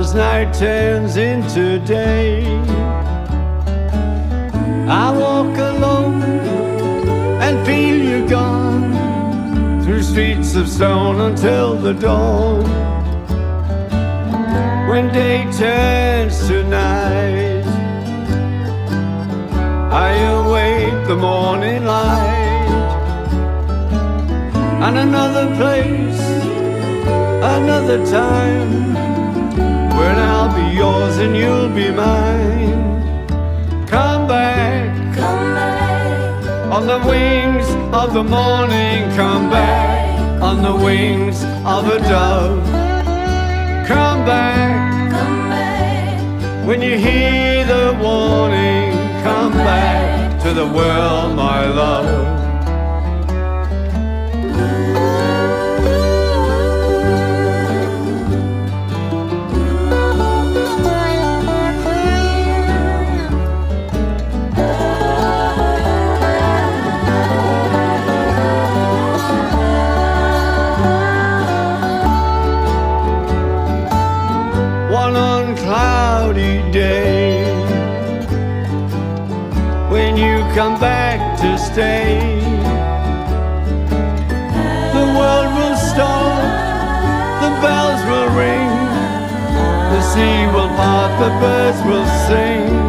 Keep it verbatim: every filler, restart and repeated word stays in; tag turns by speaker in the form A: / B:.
A: as night turns into day. I walk alone and feel you gone, through streets of stone until the dawn. When day turns to night, I await the morning light. And another place, another time, when I'll be yours and you'll be mine. Come back,
B: come back,
A: on the wings of the morning. Come back, on the wings of a dove. Come back,
B: come back,
A: when you hear the warning. Come back to the world, my love. One uncloudy day, when you come back to stay, the world will stop, the bells will ring, the sea will part, the birds will sing.